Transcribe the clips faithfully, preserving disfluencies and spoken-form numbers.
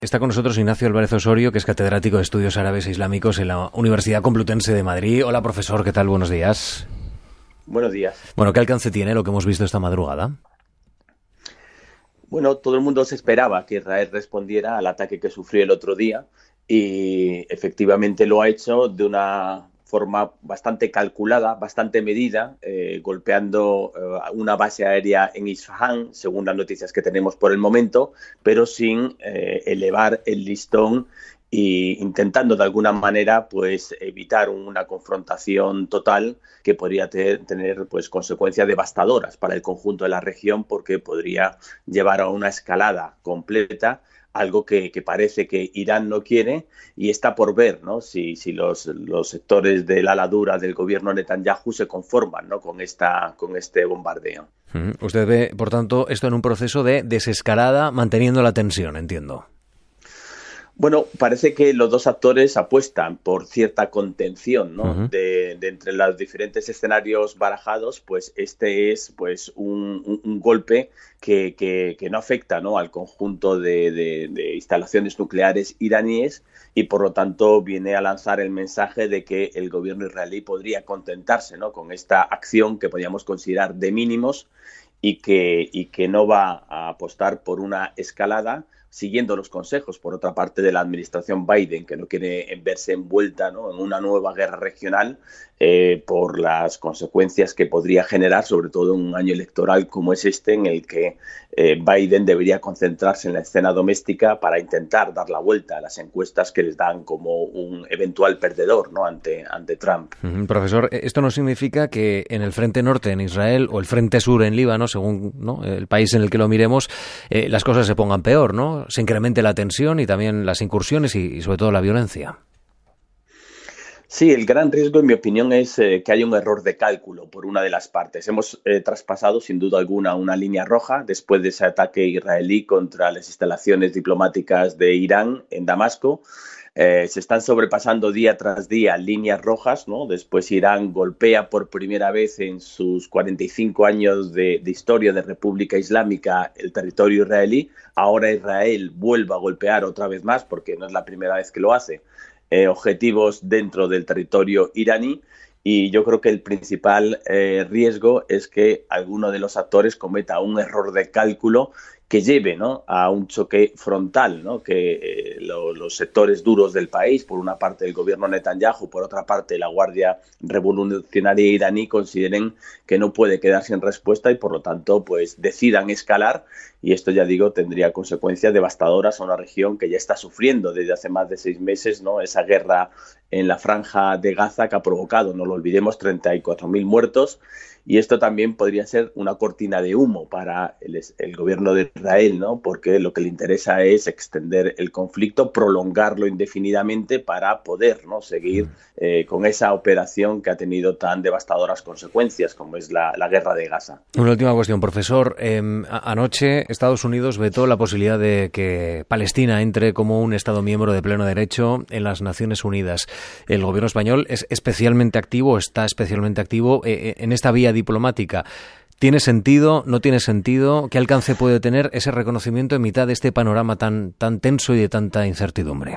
Está con nosotros Ignacio Álvarez Osorio, que es catedrático de Estudios Árabes e Islámicos en la Universidad Complutense de Madrid. Hola, profesor, ¿qué tal? Buenos días. Buenos días. Bueno, ¿qué alcance tiene lo que hemos visto esta madrugada? Bueno, todo el mundo se esperaba que Israel respondiera al ataque que sufrió el otro día y efectivamente lo ha hecho de una forma bastante calculada, bastante medida, eh, golpeando eh, una base aérea en Isfahán, según las noticias que tenemos por el momento, pero sin eh, elevar el listón e intentando de alguna manera pues evitar una confrontación total que podría ter, tener pues consecuencias devastadoras para el conjunto de la región, porque podría llevar a una escalada completa, algo que, que parece que Irán no quiere, y está por ver, ¿no? si, si los, los sectores del ala dura del gobierno Netanyahu se conforman, ¿no? con, esta, con este bombardeo. Uh-huh. Usted ve, por tanto, esto en un proceso de desescalada, manteniendo la tensión, entiendo. Bueno, parece que los dos actores apuestan por cierta contención, ¿no? Uh-huh. de, de entre los diferentes escenarios barajados, pues este es pues un, un, un golpe que, que, que no afecta, ¿no? al conjunto de, de, de instalaciones nucleares iraníes, y por lo tanto viene a lanzar el mensaje de que el gobierno israelí podría contentarse, ¿no? con esta acción que podríamos considerar de mínimos y que, y que no va a apostar por una escalada, siguiendo los consejos, por otra parte, de la administración Biden, que no quiere verse envuelta, ¿no? en una nueva guerra regional eh, por las consecuencias que podría generar, sobre todo en un año electoral como es este, en el que eh, Biden debería concentrarse en la escena doméstica para intentar dar la vuelta a las encuestas que les dan como un eventual perdedor, ¿no? ante, ante Trump. Uh-huh. Profesor, esto no significa que en el frente norte en Israel o el frente sur en Líbano, según, ¿no? el país en el que lo miremos, eh, las cosas se pongan peor, ¿no? Se incremente la tensión y también las incursiones y, y sobre todo la violencia. Sí, el gran riesgo, en mi opinión, es eh, que haya un error de cálculo por una de las partes. Hemos eh, traspasado, sin duda alguna, una línea roja después de ese ataque israelí contra las instalaciones diplomáticas de Irán en Damasco. Eh, se están sobrepasando día tras día líneas rojas, ¿no? Después Irán golpea por primera vez en sus cuarenta y cinco años de, de historia de República Islámica el territorio israelí. Ahora Israel vuelve a golpear otra vez más, porque no es la primera vez que lo hace, eh, objetivos dentro del territorio iraní. Y yo creo que el principal eh, riesgo es que alguno de los actores cometa un error de cálculo que lleve, ¿no? a un choque frontal, ¿no? que eh, lo, los sectores duros del país, por una parte el gobierno Netanyahu, por otra parte la Guardia Revolucionaria iraní, consideren que no puede quedar sin respuesta y por lo tanto pues decidan escalar, y esto, ya digo, tendría consecuencias devastadoras a una región que ya está sufriendo desde hace más de seis meses, ¿no? esa guerra en la franja de Gaza que ha provocado, no lo olvidemos, treinta y cuatro mil muertos. Y esto también podría ser una cortina de humo para el, el gobierno de Israel, ¿no? porque lo que le interesa es extender el conflicto, prolongarlo indefinidamente para poder, ¿no? seguir eh, con esa operación que ha tenido tan devastadoras consecuencias como es la, la guerra de Gaza. Una última cuestión, profesor. Eh, anoche Estados Unidos vetó la posibilidad de que Palestina entre como un Estado miembro de pleno derecho en las Naciones Unidas. El gobierno español es especialmente activo, está especialmente activo eh, en esta vía diplomática. ¿Tiene sentido? ¿No tiene sentido? ¿Qué alcance puede tener ese reconocimiento en mitad de este panorama tan, tan tenso y de tanta incertidumbre?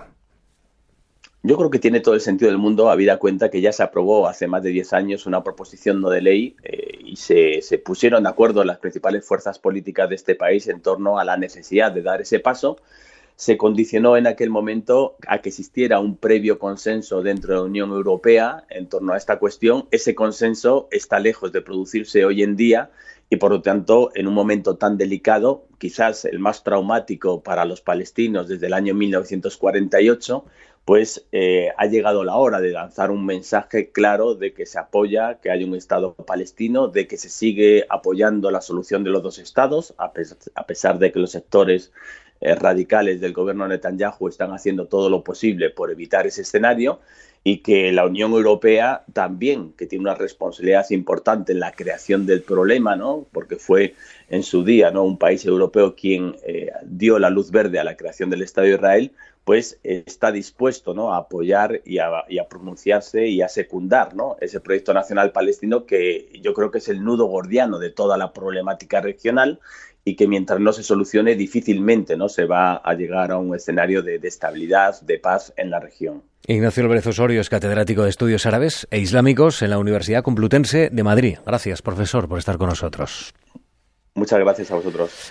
Yo creo que tiene todo el sentido del mundo, habida cuenta que ya se aprobó hace más de diez años una proposición no de ley eh, y se, se pusieron de acuerdo las principales fuerzas políticas de este país en torno a la necesidad de dar ese paso. Se condicionó en aquel momento a que existiera un previo consenso dentro de la Unión Europea en torno a esta cuestión. Ese consenso está lejos de producirse hoy en día y, por lo tanto, en un momento tan delicado, quizás el más traumático para los palestinos desde el año mil novecientos cuarenta y ocho, pues eh, ha llegado la hora de lanzar un mensaje claro de que se apoya que haya un Estado palestino, de que se sigue apoyando la solución de los dos Estados, a pesar, a pesar de que los sectores eh, radicales del gobierno Netanyahu están haciendo todo lo posible por evitar ese escenario, y que la Unión Europea también, que tiene una responsabilidad importante en la creación del problema, ¿no? porque fue en su día, ¿no? un país europeo quien eh, dio la luz verde a la creación del Estado de Israel, pues eh, está dispuesto, ¿no? a apoyar y a, y a pronunciarse y a secundar, ¿no? ese proyecto nacional palestino, que yo creo que es el nudo gordiano de toda la problemática regional y que mientras no se solucione difícilmente, ¿no?, se va a llegar a un escenario de, de estabilidad, de paz en la región. Ignacio Álvarez Osorio es catedrático de Estudios Árabes e Islámicos en la Universidad Complutense de Madrid. Gracias, profesor, por estar con nosotros. Muchas gracias a vosotros.